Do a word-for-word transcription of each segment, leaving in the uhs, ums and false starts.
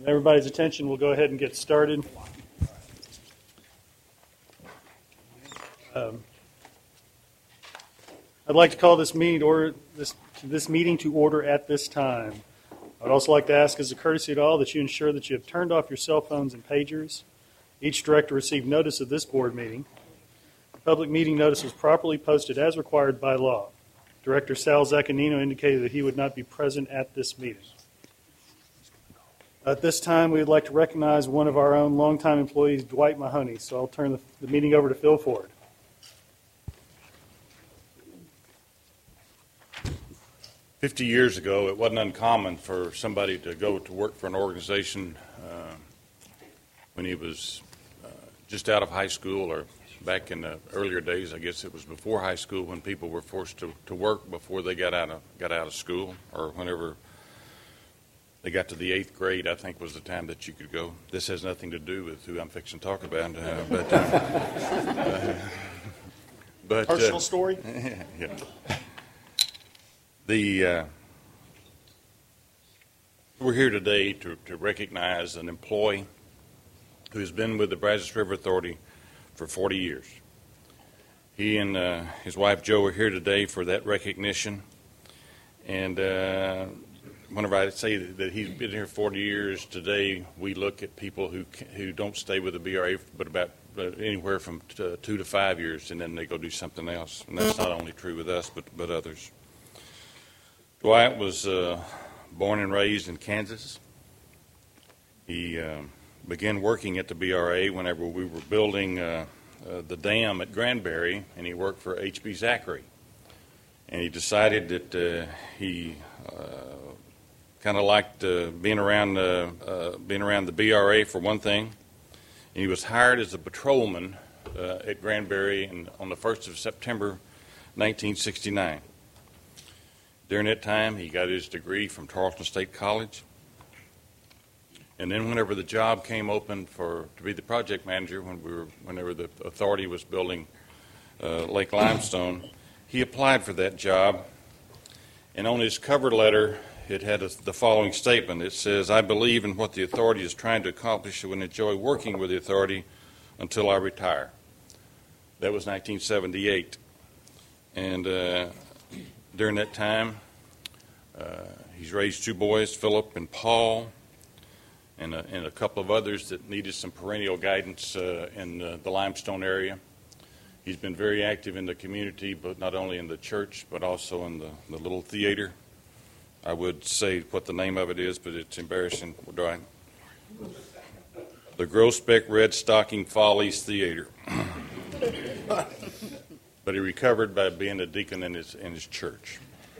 With everybody's attention, we'll go ahead and get started. Um, I'd like to call this meeting to order this this meeting to order at this time. I would also like to ask, as a courtesy to all, that you ensure that you have turned off your cell phones and pagers. Each director received notice of this board meeting. The public meeting notice was properly posted as required by law. Director Sal Zaccanino indicated that he would not be present at this meeting. At this time, we would like to recognize one of our own longtime employees, Dwight Mahoney. So I'll turn the, the meeting over to Phil Ford. Fifty years ago, it wasn't uncommon for somebody to go to work for an organization uh, when he was uh, just out of high school, or back in the earlier days, I guess it was before high school, when people were forced to, to work before they got out of got out of school, or whenever they got to the eighth grade, I think was the time that you could go. This has nothing to do with who I'm fixing to talk about, uh, but uh, uh, but personal uh, story. Yeah. The uh, we're here today to, to recognize an employee who has been with the Brazos River Authority for forty years. He and uh, his wife Jo are here today for that recognition. And uh, whenever I say that he's been here forty years, today we look at people who who don't stay with the B R A but about uh, anywhere from t- two to five years, and then they go do something else. And that's not only true with us, but but others. Dwight was uh, born and raised in Kansas. He uh, began working at the B R A whenever we were building uh, uh, the dam at Granbury, and he worked for H B Zachary. And he decided that uh, he uh, kind of liked uh, being around uh, uh, being around the B R A for one thing. And he was hired as a patrolman uh, at Granbury in, on the first of September, nineteen sixty-nine. During that time, he got his degree from Tarleton State College. And then whenever the job came open for to be the project manager, when we were, whenever the authority was building uh, Lake Limestone, he applied for that job. And on his cover letter, it had a, the following statement. It says, "I believe in what the authority is trying to accomplish and would enjoy working with the authority until I retire." That was nineteen seventy-eight. And uh, during that time, uh, he's raised two boys, Philip and Paul, and a, and a couple of others that needed some perennial guidance uh, in uh, the Limestone area. He's been very active in the community, but not only in the church, but also in the, the little theater. I would say what the name of it is, but it's embarrassing. Do I? The Grosbeck Red Stocking Follies Theater. But he recovered by being a deacon in his in his church.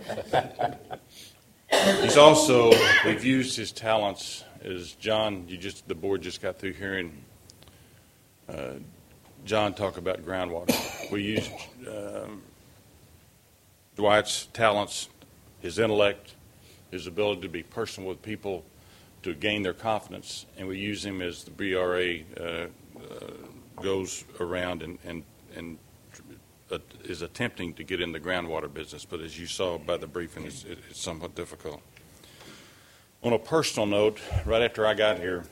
He's also, we've used his talents, as John, you just the board just got through hearing uh, John talk about groundwater. We used um, Dwight's talents, his intellect, his ability to be personal with people, to gain their confidence, and we use him as the B R A uh, uh, goes around and and and is attempting to get in the groundwater business, but as you saw by the briefing, it's, it's somewhat difficult. On a personal note, right after I got here,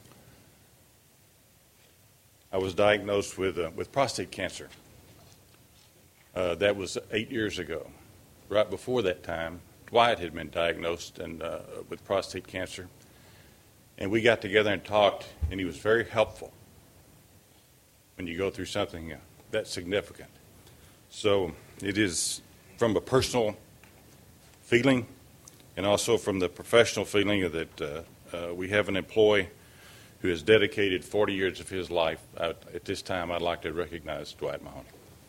I was diagnosed with uh, with prostate cancer. Uh, that was eight years ago. Right before that time, Dwight had been diagnosed and uh, with prostate cancer, and we got together and talked, and he was very helpful when you go through something uh, that significant. So it is from a personal feeling and also from the professional feeling that uh, uh, we have an employee who has dedicated forty years of his life. I, at this time, I'd like to recognize Dwight Mahoney.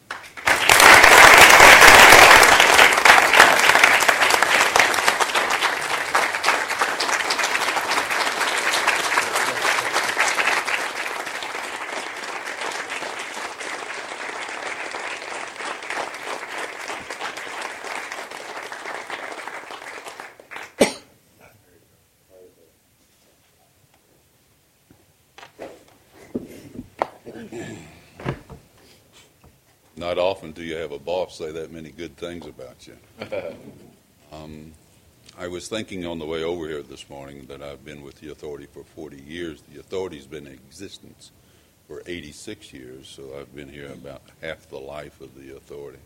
Not often do you have a boss say that many good things about you. Um, I was thinking on the way over here this morning that I've been with the authority for forty years. The authority's been in existence for eighty-six years, so I've been here about half the life of the authority.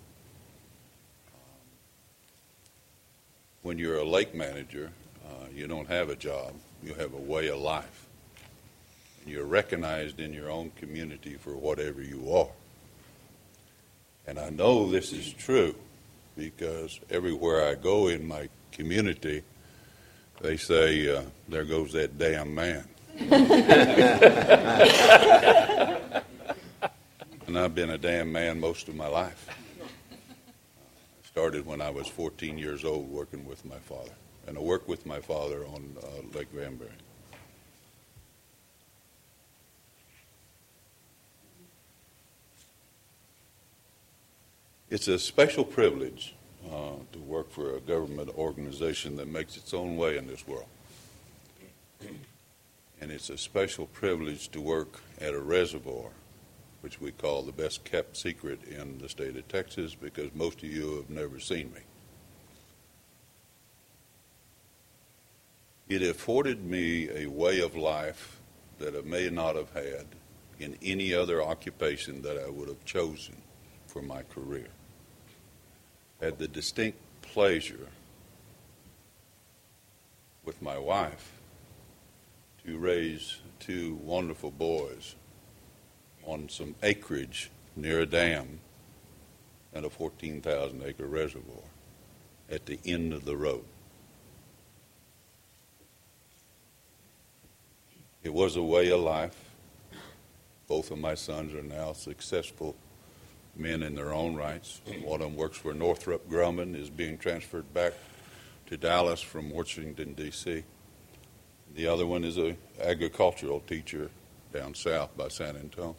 When you're a lake manager, uh, you don't have a job. You have a way of life. And you're recognized in your own community for whatever you are. And I know this is true because everywhere I go in my community, they say, uh, there goes that damn man. And I've been a damn man most of my life. I started when I was fourteen years old working with my father. And I worked with my father on uh, Lake Granbury. It's a special privilege uh, to work for a government organization that makes its own way in this world. And it's a special privilege to work at a reservoir, which we call the best kept secret in the state of Texas, because most of you have never seen me. It afforded me a way of life that I may not have had in any other occupation that I would have chosen for my career. I had the distinct pleasure with my wife to raise two wonderful boys on some acreage near a dam and a fourteen thousand acre reservoir at the end of the road. It was a way of life. Both of my sons are now successful men in their own rights. One of them works for Northrop Grumman, is being transferred back to Dallas from Washington, D C The other one is an agricultural teacher down south by San Antonio.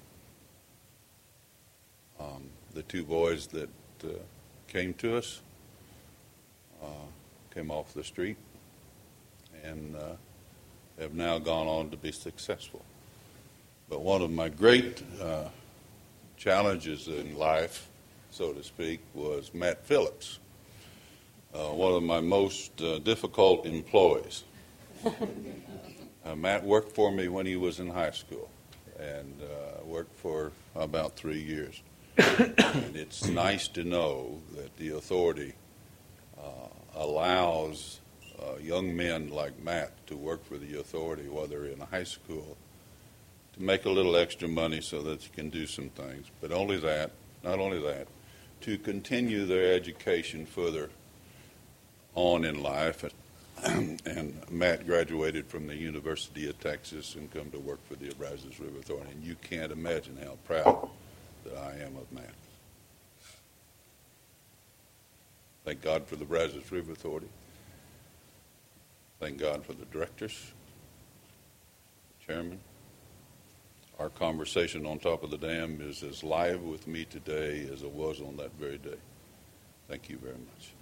Um, the two boys that uh, came to us uh, came off the street and uh, have now gone on to be successful. But one of my great uh, challenges in life, so to speak, was Matt Phillips, uh, one of my most uh, difficult employees. uh, Matt worked for me when he was in high school and uh, worked for about three years. And it's nice to know that the authority uh, allows uh, young men like Matt to work for the authority, whether in high school, to make a little extra money so that you can do some things. But only that, not only that, to continue their education further on in life. And Matt graduated from the University of Texas and come to work for the Brazos River Authority. And you can't imagine how proud that I am of Matt. Thank God for the Brazos River Authority. Thank God for the directors, the chairman. Our conversation on top of the dam is as live with me today as it was on that very day. Thank you very much.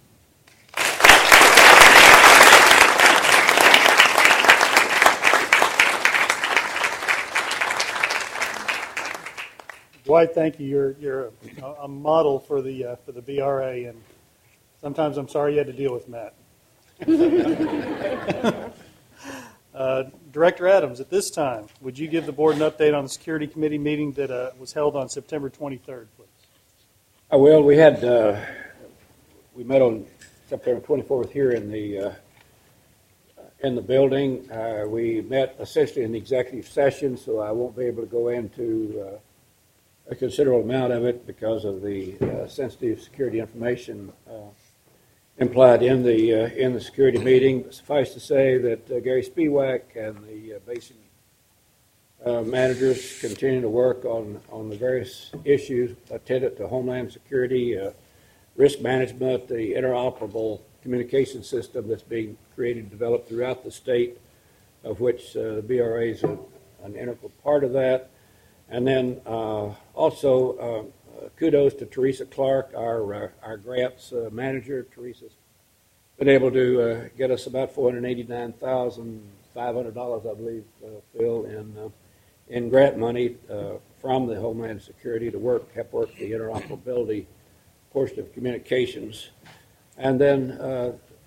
Dwight, thank you. You're you're a, a model for the uh, for the B R A, and sometimes I'm sorry you had to deal with Matt. uh, Director Adams, at this time, would you give the board an update on the Security Committee meeting that uh, was held on September twenty-third, please? I will. We had uh, we met on September twenty-fourth here in the uh, in the building. Uh, we met essentially in the executive session, so I won't be able to go into uh, a considerable amount of it because of the uh, sensitive security information uh, implied in the uh, in the security meeting. But suffice to say that uh, Gary Spiewak and the uh, basic uh, managers continue to work on, on the various issues attendant to Homeland Security, uh, risk management, the interoperable communication system that's being created and developed throughout the state, of which uh, the B R A is a, an integral part of that. And then uh, also uh, uh, kudos to Teresa Clark, our uh, our grants uh, manager. Teresa's been able to uh, get us about four hundred eighty-nine thousand five hundred dollars, I believe, uh, Phil, in uh, in grant money uh, from the Homeland Security to work help work the interoperability portion of communications. And then uh,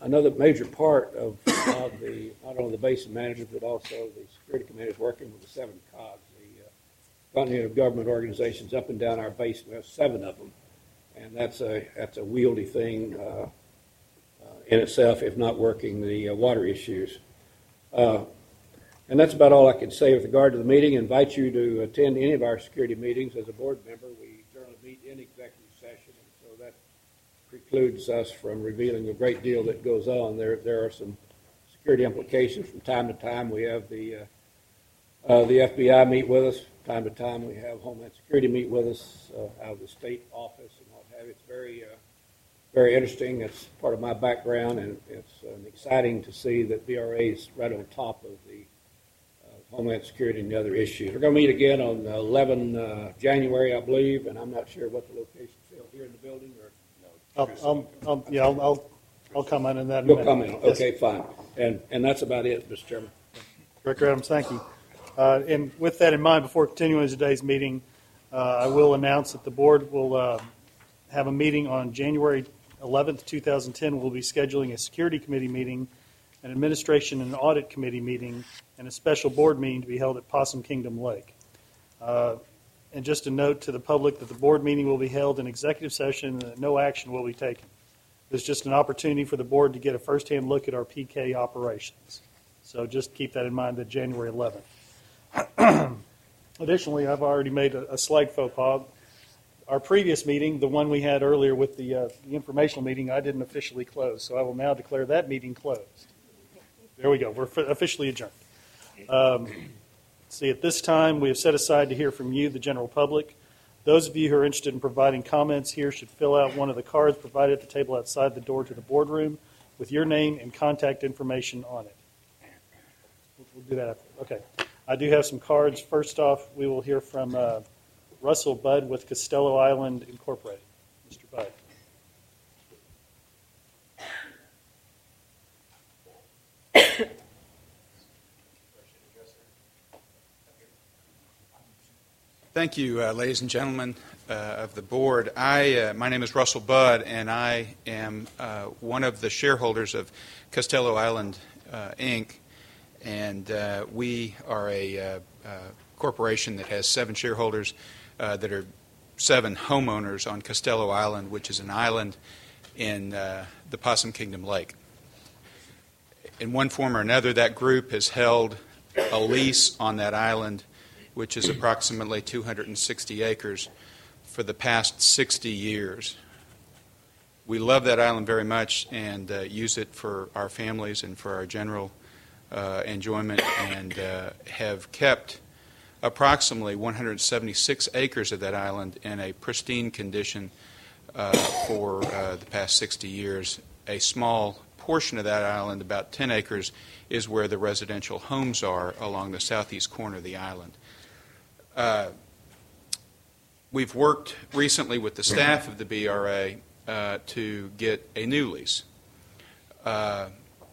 another major part of, of the, not only the basin managers, but also the security committee is working with the seven COGs, the uh, Continental Government Organizations up and down our basin. We have seven of them, and that's a, that's a wieldy thing uh, uh, in itself, if not working the uh, water issues. Uh, and that's about all I can say with regard to the meeting. I invite you to attend any of our security meetings. As a board member, we generally meet in executive session, and so that precludes us from revealing a great deal that goes on. There there are some security implications from time to time. We have the uh, uh, the F B I meet with us. From time to time we have Homeland Security meet with us uh, out of the state office and what have you. It's very, uh, very interesting. It's part of my background, and it's uh, exciting to see that B R A is right on top of the uh, Homeland Security and the other issues. We're going to meet again on uh, eleventh uh, January, I believe, and I'm not sure what the location is, here in the building or... I'll, I'll, I'll, yeah, I'll, I'll, I'll comment on that in a You'll minute. comment. Yes. Okay, fine. And and that's about it, Mister Chairman. Director Adams, thank you. Uh, and with that in mind, before continuing today's meeting, uh, I will announce that the board will uh, have a meeting on January eleventh, two thousand ten. We'll be scheduling a security committee meeting, an administration and audit committee meeting, and a special board meeting to be held at Possum Kingdom Lake. Uh, And just a note to the public that the board meeting will be held in executive session and that no action will be taken. It's just an opportunity for the board to get a firsthand look at our P K operations. So just keep that in mind, that January eleventh. Additionally, I've already made a, a slight faux pas. Our previous meeting, the one we had earlier with the, uh, the informational meeting, I didn't officially close. So I will now declare that meeting closed. There we go. We're officially adjourned. Um, See, at this time, we have set aside to hear from you, the general public. Those of you who are interested in providing comments here should fill out one of the cards provided at the table outside the door to the boardroom with your name and contact information on it. We'll do that after. Okay. I do have some cards. First off, we will hear from uh, Russell Budd with Costello Island Incorporated. Mister Budd. Thank you, uh, ladies and gentlemen uh, of the board. I, uh, my name is Russell Budd, and I am uh, one of the shareholders of Costello Island, uh, Incorporated. And uh, we are a uh, uh, corporation that has seven shareholders uh, that are seven homeowners on Costello Island, which is an island in uh, the Possum Kingdom Lake. In one form or another, that group has held a lease on that island, which is approximately two hundred sixty acres, for the past sixty years. We love that island very much and uh, use it for our families and for our general uh, enjoyment, and uh, have kept approximately one hundred seventy-six acres of that island in a pristine condition uh, for uh, the past sixty years. A small portion of that island, about ten acres, is where the residential homes are along the southeast corner of the island. Uh, we've worked recently with the staff of the B R A uh, to get a new lease. Uh,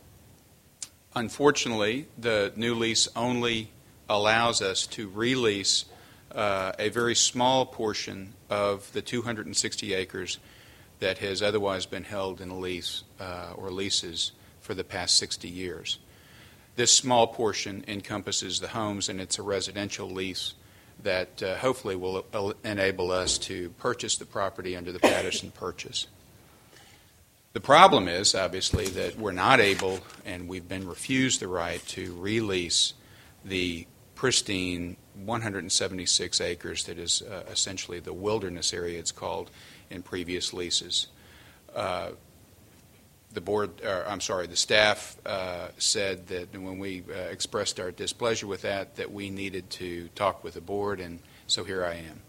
unfortunately, the new lease only allows us to release uh, a very small portion of the two hundred sixty acres that has otherwise been held in a lease uh, or leases for the past sixty years. This small portion encompasses the homes, and it's a residential lease that uh, hopefully will uh, enable us to purchase the property under the Patterson purchase. The problem is, obviously, that we're not able, and we've been refused the right to release the pristine one hundred seventy-six acres that is uh, essentially the wilderness area, it's called, in previous leases. Uh, the board, or, I'm sorry, the staff uh, said that when we uh, expressed our displeasure with that, that we needed to talk with the board, and so here I am.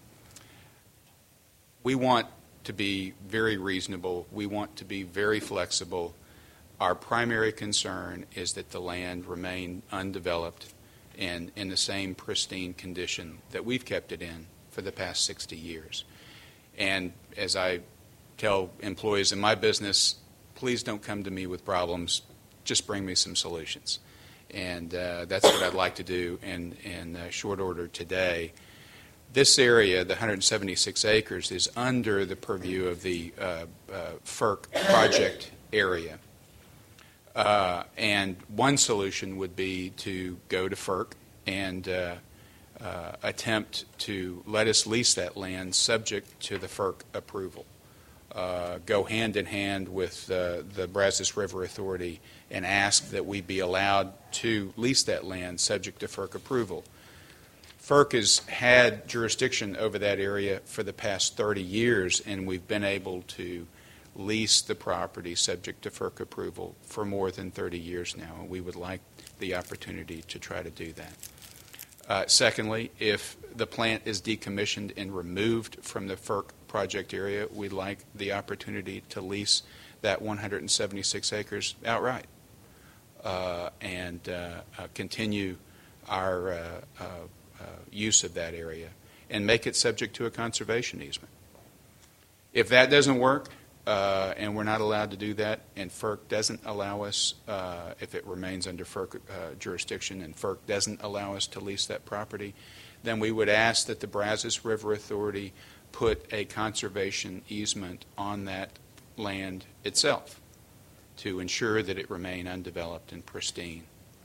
We want to be very reasonable. We want to be very flexible. Our primary concern is that the land remain undeveloped and in the same pristine condition that we've kept it in for the past sixty years. And as I tell employees in my business, please don't come to me with problems. Just bring me some solutions. And uh, that's what I'd like to do in, in uh, short order today. This area, the one hundred seventy-six acres, is under the purview of the uh, uh, F E R C project area. Uh, and one solution would be to go to FERC and uh, uh, attempt to let us lease that land subject to the FERC approval. Uh, go hand in hand with uh, the Brazos River Authority and ask that we be allowed to lease that land subject to FERC approval. FERC has had jurisdiction over that area for the past thirty years, and we've been able to lease the property subject to FERC approval for more than thirty years now. We would like the opportunity to try to do that. Uh, secondly, if the plant is decommissioned and removed from the FERC project area, we'd like the opportunity to lease that one hundred seventy-six acres outright uh, and uh, uh, continue our uh, uh, uh, use of that area and make it subject to a conservation easement. If that doesn't work, uh, and we're not allowed to do that, and FERC doesn't allow us, uh, if it remains under FERC uh, jurisdiction and FERC doesn't allow us to lease that property, then we would ask that the Brazos River Authority put a conservation easement on that land itself to ensure that it remain undeveloped and pristine.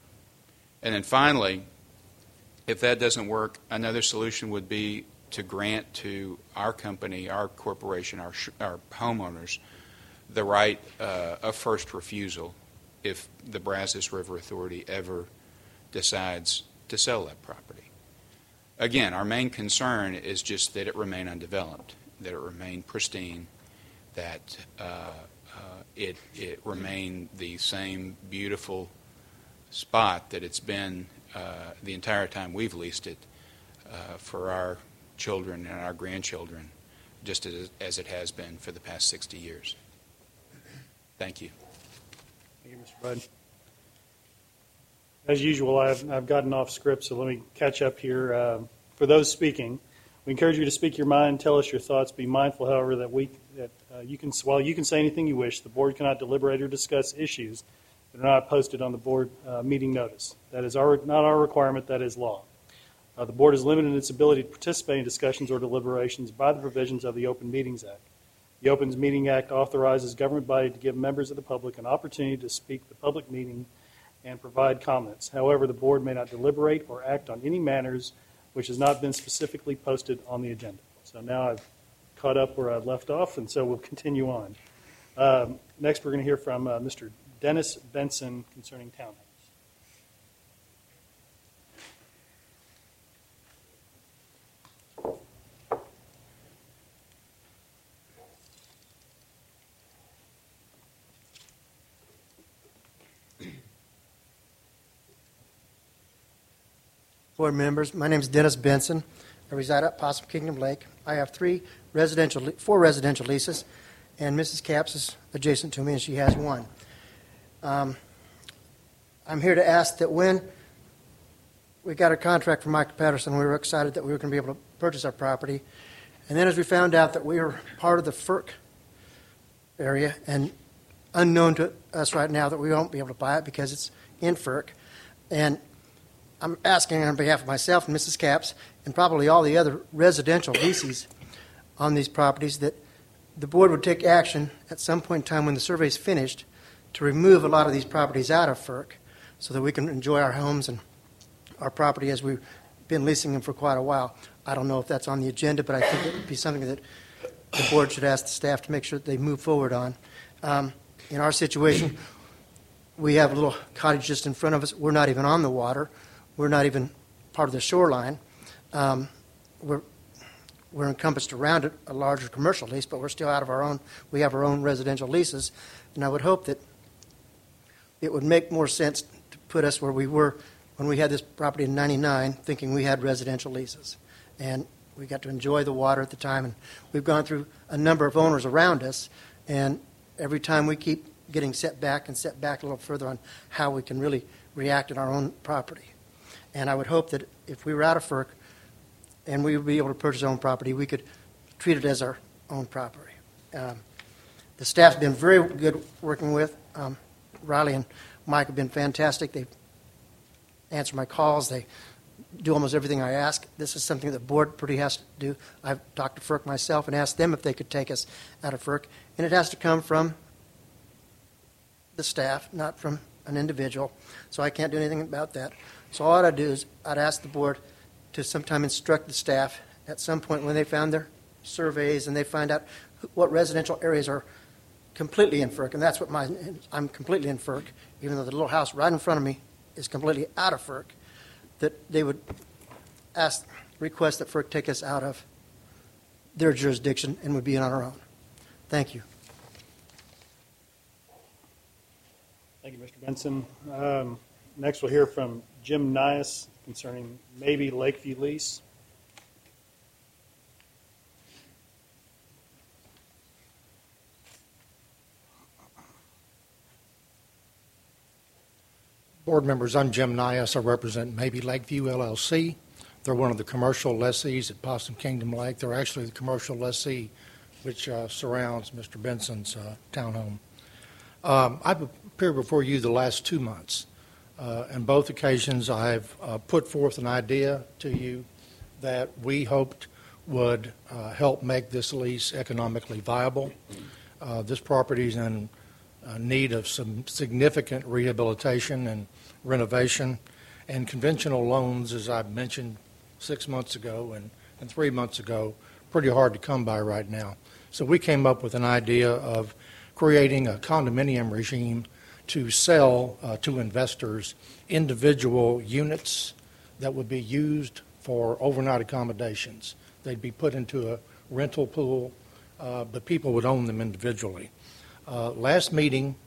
And then finally, if that doesn't work, another solution would be to grant to our company, our corporation, our, sh- our homeowners, the right uh, of first refusal if the Brazos River Authority ever decides to sell that property. Again, our main concern is just that it remain undeveloped, that it remain pristine, that uh, uh, it, it remain the same beautiful spot that it's been uh, the entire time we've leased it uh, for our children and our grandchildren, just as, as it has been for the past sixty years. Thank you. Thank you, Mister Budd. As usual, I've, I've gotten off script, so let me catch up here. Uh, for those speaking, we encourage you to speak your mind, tell us your thoughts. Be mindful, however, that we that uh, you can while you can say anything you wish, the board cannot deliberate or discuss issues that are not posted on the board uh, meeting notice. That is our, not our requirement. That is law. Uh, the board is limited in its ability to participate in discussions or deliberations by the provisions of the Open Meetings Act. The Open Meeting Act authorizes government body to give members of the public an opportunity to speak at the public meeting and provide comments. However, the board may not deliberate or act on any matters which has not been specifically posted on the agenda. So now I've caught up where I left off, and so we'll continue on. Um, next, we're going to hear from uh, Mister Dennis Benson concerning townhomes. Board members, my name is Dennis Benson. I reside at Possum Kingdom Lake. I have three residential, four residential leases, and Missus Capps is adjacent to me, and she has one. Um, I'm here to ask that when we got a contract from Michael Patterson, we were excited that we were going to be able to purchase our property, and then as we found out that we were part of the FERC area, and unknown to us right now that we won't be able to buy it because it's in FERC, and I'm asking on behalf of myself and Missus Capps and probably all the other residential leases on these properties that the board would take action at some point in time when the survey is finished to remove a lot of these properties out of FERC so that we can enjoy our homes and our property as we've been leasing them for quite a while. I don't know if that's on the agenda, but I think it would be something that the board should ask the staff to make sure that they move forward on. Um, in our situation, we have a little cottage just in front of us. We're not even on the water. We're not even part of the shoreline. Um, we're we're encompassed around it, a larger commercial lease, but we're still out of our own. We have our own residential leases, and I would hope that it would make more sense to put us where we were when we had this property in ninety-nine, thinking we had residential leases, and we got to enjoy the water at the time. And we've gone through a number of owners around us, and every time we keep getting set back and set back a little further on how we can really react in our own property. And I would hope that if we were out of FERC and we would be able to purchase our own property, we could treat it as our own property. Um, the staff's been very good working with. Um, Riley and Mike have been fantastic. They answer my calls. They do almost everything I ask. This is something the board pretty has to do. I've talked to FERC myself and asked them if they could take us out of FERC. And it has to come from the staff, not from an individual, so I can't do anything about that. So all I'd do is I'd ask the board to sometime instruct the staff at some point when they found their surveys and they find out what residential areas are completely in FERC, and that's what my, I'm completely in FERC, even though the little house right in front of me is completely out of FERC, that they would ask, request that FERC take us out of their jurisdiction and would be on our own. Thank you. Thank you, Mister Benson. Um, next, we'll hear from Jim Nias concerning maybe Lakeview lease. Board members, I'm Jim Nias. I represent Maybe Lakeview L L C. They're one of the commercial lessees at Possum Kingdom Lake. They're actually the commercial lessee which uh, surrounds Mister Benson's uh, townhome. Um, I've appeared before you the last two months. Uh, on both occasions, I've uh, put forth an idea to you that we hoped would uh, help make this lease economically viable. Uh, this property is in uh, need of some significant rehabilitation and renovation, and conventional loans, as I mentioned six months ago and, and three months ago, pretty hard to come by right now. So we came up with an idea of creating a condominium regime to sell uh, to investors individual units that would be used for overnight accommodations. They'd be put into a rental pool, uh, but people would own them individually. Uh, last meeting,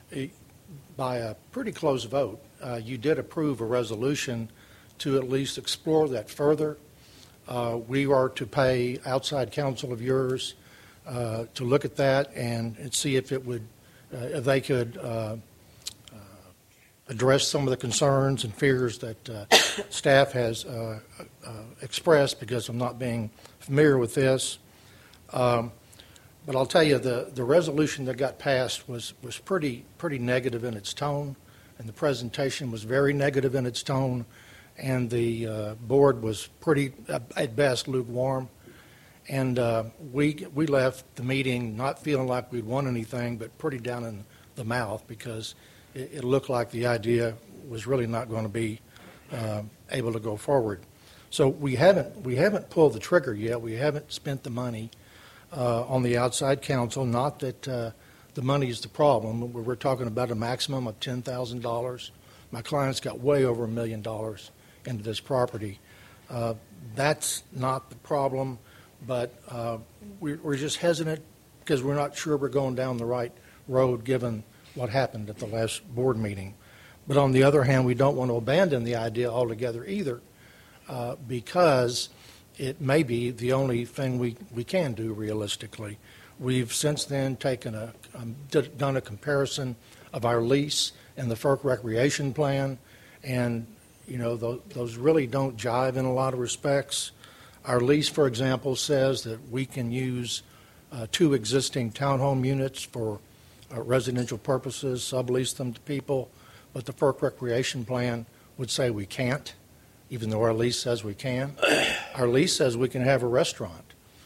by a pretty close vote, uh, you did approve a resolution to at least explore that further. Uh, we are to pay outside counsel of yours uh, to look at that and, and see if it would, uh, if they could uh, uh, address some of the concerns and fears that uh, staff has uh, uh, expressed because of not being familiar with this. Um, but I'll tell you, the, the resolution that got passed was, was pretty, pretty negative in its tone, and the presentation was very negative in its tone, and the uh, board was pretty, uh, at best, lukewarm. And uh, we, we left the meeting not feeling like we'd won anything, but pretty down in the mouth because it, it looked like the idea was really not going to be uh, able to go forward. So we haven't, we haven't pulled the trigger yet. We haven't spent the money uh, on the outside counsel. Not that uh, the money is the problem. We're talking about a maximum of ten thousand dollars. My client's got way over a million dollars into this property. Uh, that's not the problem, but uh, we, we're just hesitant because we're not sure we're going down the right road given what happened at the last board meeting. But on the other hand, we don't want to abandon the idea altogether either uh, because it may be the only thing we, we can do realistically. We've since then taken a, um, did, done a comparison of our lease and the FERC recreation plan, and you know, those, those really don't jive in a lot of respects. Our lease, for example, says that we can use uh, two existing townhome units for uh, residential purposes, sublease them to people, but the FERC recreation plan would say we can't, even though our lease says we can. Our lease says we can have a restaurant.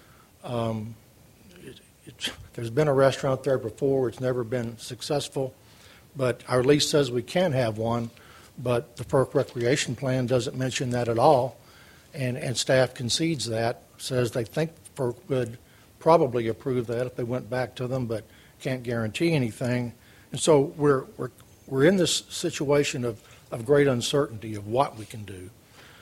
Um, it, it, there's been a restaurant there before. It's never been successful, but our lease says we can have one. But the FERC recreation plan doesn't mention that at all, and, and staff concedes that, says they think FERC would probably approve that if they went back to them, but can't guarantee anything. And so we're, we're, we're in this situation of, of great uncertainty of what we can do.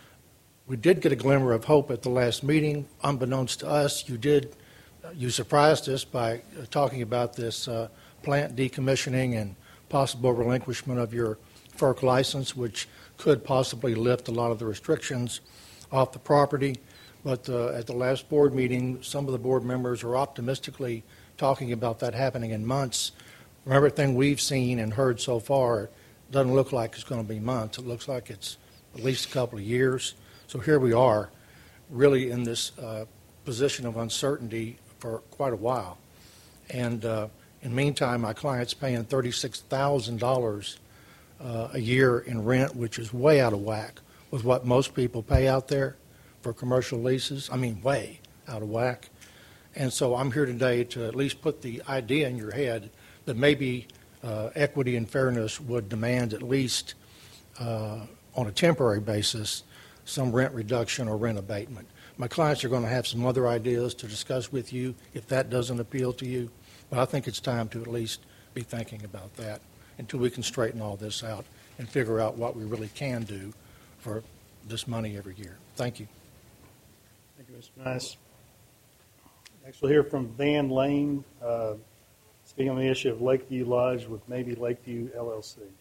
We did get a glimmer of hope at the last meeting. Unbeknownst to us, you did, you surprised us by talking about this uh, plant decommissioning and possible relinquishment of your FERC license, which could possibly lift a lot of the restrictions off the property. But uh, at the last board meeting, some of the board members are optimistically talking about that happening in months. From everything we've seen and heard so far, it doesn't look like it's going to be months. It looks like it's at least a couple of years. So here we are, really in this uh, position of uncertainty for quite a while. And uh, in the meantime, my client's paying thirty-six thousand dollars Uh, a year in rent, which is way out of whack with what most people pay out there for commercial leases. I mean, way out of whack. And so I'm here today to at least put the idea in your head that maybe uh, equity and fairness would demand at least uh, on a temporary basis some rent reduction or rent abatement. My clients are going to have some other ideas to discuss with you if that doesn't appeal to you, but I think it's time to at least be thinking about that until we can straighten all this out and figure out what we really can do for this money every year. Thank you. Thank you, Mister Nice. Next, we'll hear from Van Lane, uh, speaking on the issue of Lakeview Lodge with Maybe Lakeview L L C.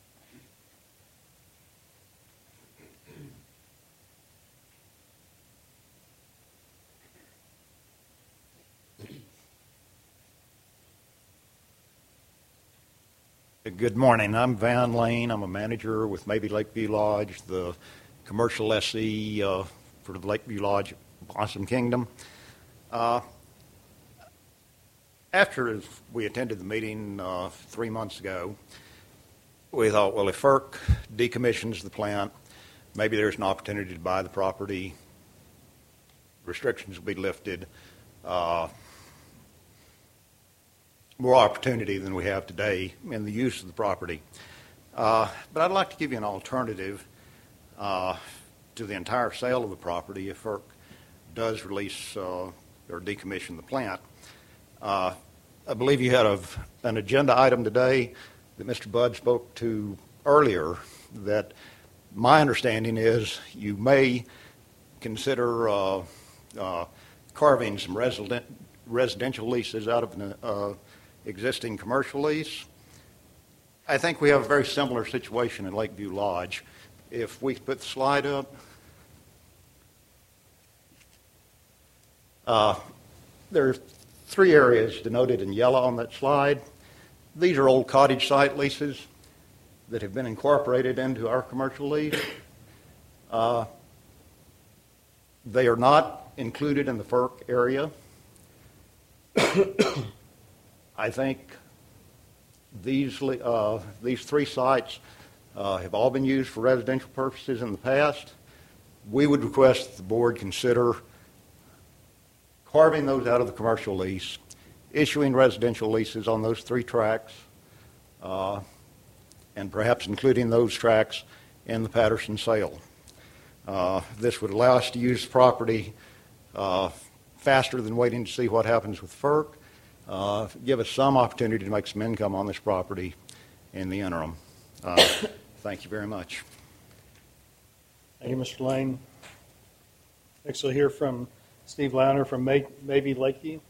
Good morning. I'm Van Lane. I'm a manager with Maybe Lakeview Lodge, the commercial lessee uh, for the Lakeview Lodge Possum Kingdom. Uh, after we attended the meeting uh, three months ago, we thought, well, if FERC decommissions the plant, maybe there's an opportunity to buy the property. Restrictions will be lifted. Uh, more opportunity than we have today in the use of the property. Uh, but I'd like to give you an alternative uh, to the entire sale of the property if FERC does release uh, or decommission the plant. Uh, I believe you had a, an agenda item today that Mister Budd spoke to earlier that my understanding is you may consider uh, uh, carving some resident, residential leases out of an uh, existing commercial lease. I think we have a very similar situation in Lakeview Lodge. If we put the slide up, uh, there are three areas denoted in yellow on that slide. These are old cottage site leases that have been incorporated into our commercial lease. Uh, they are not included in the FERC area. I think these uh, these three sites uh, have all been used for residential purposes in the past. We would request that the board consider carving those out of the commercial lease, issuing residential leases on those three tracts, uh, and perhaps including those tracts in the Patterson sale. Uh, this would allow us to use the property uh, faster than waiting to see what happens with FERC. Uh, give us some opportunity to make some income on this property in the interim. Uh, thank you very much. Thank you, Mister Lane. Next, we'll hear from Steve Launer from May, Maybe Lakeview.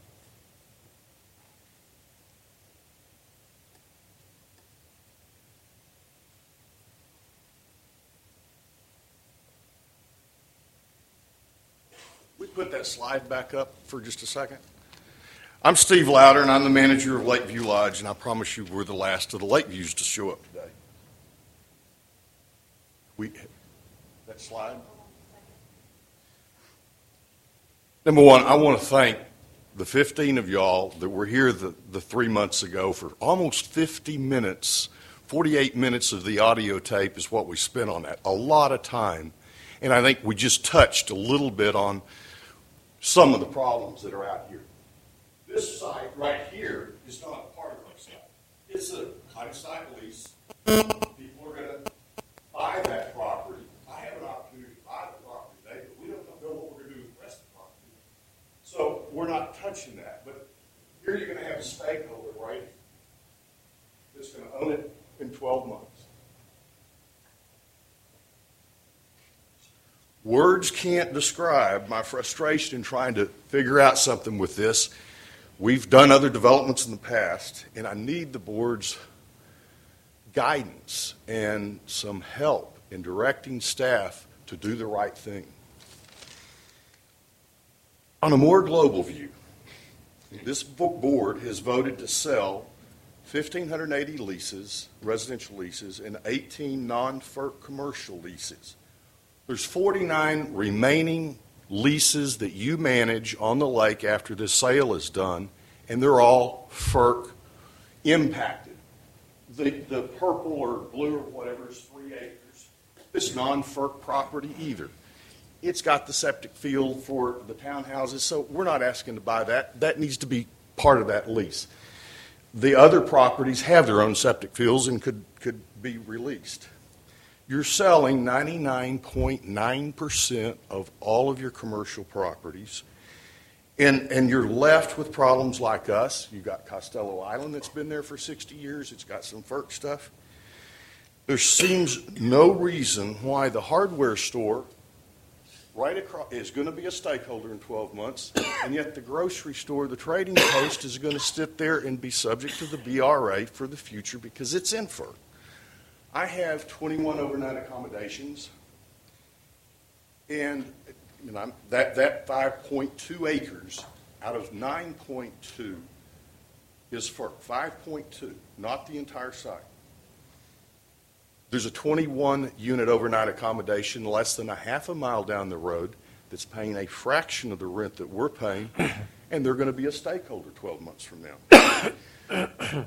We put that slide back up for just a second. I'm Steve Lauder, and I'm the manager of Lakeview Lodge, and I promise you we're the last of the Lakeviews to show up today. We, that slide? Number one, I want to thank the fifteen of y'all that were here the, the three months ago for almost fifty minutes. forty-eight minutes of the audio tape is what we spent on that. A lot of time. And I think we just touched a little bit on some of the problems that are out here. This site right here is not part of my site. It's a cottage site lease. People are going to buy that property. I have an opportunity to buy the property today, but we don't know what we're going to do with the rest of the property. So we're not touching that. But here you're going to have a stakeholder, right, that's going to own it in twelve months. Words can't describe my frustration in trying to figure out something with this. We've done other developments in the past, and I need the board's guidance and some help in directing staff to do the right thing. On a more global view, this board has voted to sell one thousand five hundred eighty leases, residential leases, and eighteen non-FERC commercial leases. There's forty-nine remaining leases that you manage on the lake after this sale is done, and they're all FERC impacted. The, the purple or blue or whatever is three acres. It's non-FERC property either. It's got the septic field for the townhouses, so we're not asking to buy that. That needs to be part of that lease. the other properties have their own septic fields and could, could be released. You're selling ninety-nine point nine percent of all of your commercial properties, and, and you're left with problems like us. You've got Costello Island that's been there for sixty years. It's got some FERC stuff. There seems no reason why the hardware store right across is going to be a stakeholder in twelve months, and yet the grocery store, the trading post, is going to sit there and be subject to the B R A for the future because it's in FERC. I have twenty-one overnight accommodations, and you know, that, that five point two acres out of nine point two is FERC, five point two, not the entire site. There's a twenty-one unit overnight accommodation less than a half a mile down the road that's paying a fraction of the rent that we're paying, and they're going to be a stakeholder twelve months from now.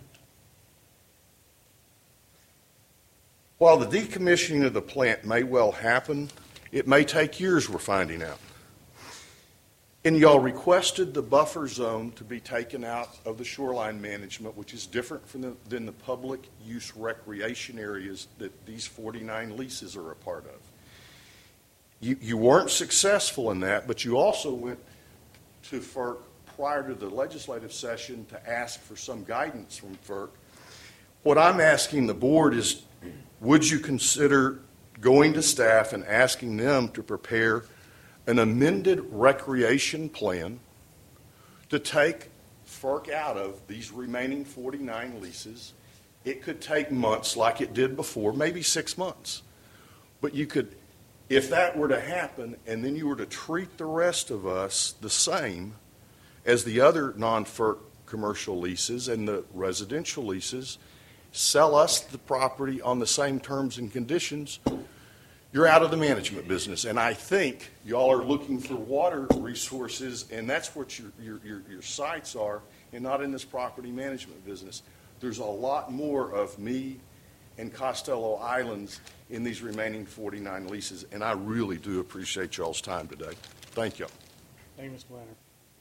While the decommissioning of the plant may well happen, it may take years, we're finding out. And y'all requested the buffer zone to be taken out of the shoreline management, which is different from the, than the public use recreation areas that these forty-nine leases are a part of. You, you weren't successful in that, but you also went to FERC prior to the legislative session to ask for some guidance from FERC. What I'm asking the board is, would you consider going to staff and asking them to prepare an amended recreation plan to take FERC out of these remaining forty-nine leases? It could take months like it did before, maybe six months. But you could, if that were to happen, and then you were to treat the rest of us the same as the other non-FERC commercial leases and the residential leases, sell us the property on the same terms and conditions, you're out of the management business. And I think y'all are looking for water resources, and that's what your, your, your, your sites are, and not in this property management business. There's a lot more of me and Costello Islands in these remaining forty-nine leases, and I really do appreciate y'all's time today. Thank y'all. Thank you, Mister Planner.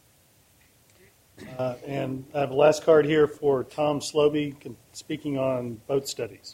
Uh, and I have a last card here for Tom Sloby, speaking on boat studies.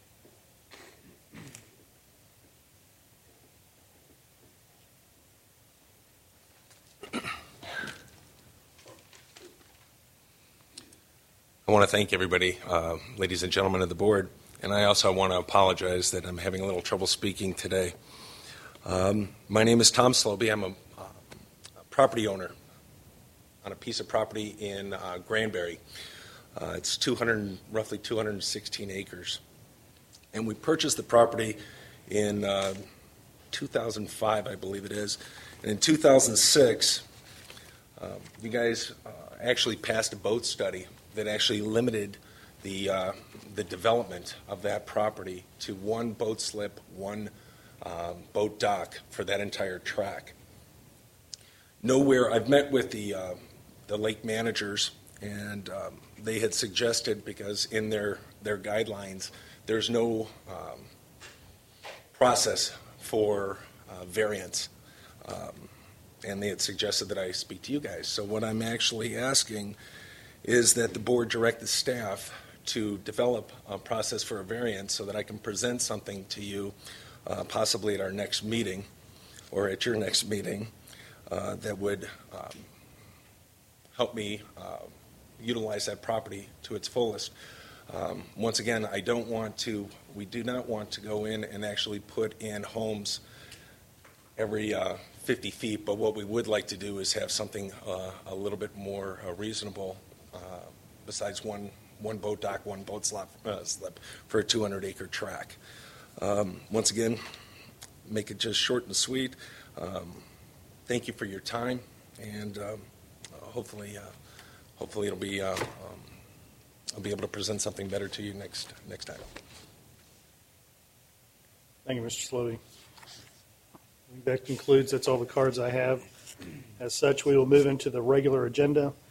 I want to thank everybody, uh, ladies and gentlemen of the board, and I also want to apologize that I'm having a little trouble speaking today. Um, my name is Tom Sloby. I'm a, uh, a property owner on a piece of property in uh, Granbury. Uh, it's two hundred, roughly two hundred sixteen acres. And we purchased the property in uh, two thousand five, I believe it is. And in two thousand six, uh, you guys uh, actually passed a boat study that actually limited the, uh, the development of that property to one boat slip, one um, boat dock for that entire track. Nowhere, I've met with the uh, the lake managers, and um, they had suggested, because in their, their guidelines, there's no um, process for uh, variance, um, and they had suggested that I speak to you guys. So what I'm actually asking is that the board direct the staff to develop a process for a variance so that I can present something to you, uh, possibly at our next meeting, or at your next meeting, uh, that would um, help me uh, utilize that property to its fullest. Um, once again, I don't want to, we do not want to go in and actually put in homes every uh, fifty feet, but what we would like to do is have something uh, a little bit more uh, reasonable, uh, besides one, one boat dock, one boat slip, uh, slip for a two hundred acre track. Um, once again, make it just short and sweet. Um, thank you for your time, and um, hopefully, uh, hopefully it'll be, uh, um, I'll be able to present something better to you next next time. Thank you, Mister Sloby. That concludes, that's all the cards I have. As such, we will move into the regular agenda.